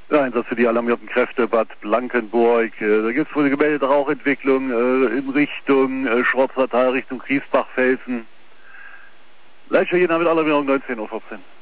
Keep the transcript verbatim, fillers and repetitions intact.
Ja, Einsatz für die alarmierten Kräfte Bad Blankenburg. Äh, da gibt es wohl eine gemeldete Rauchentwicklung äh, in Richtung äh, Schwarzer Tal, Richtung Griesbachfelsen. Leitstelle mit Alarmierung neunzehn Uhr vierzehn.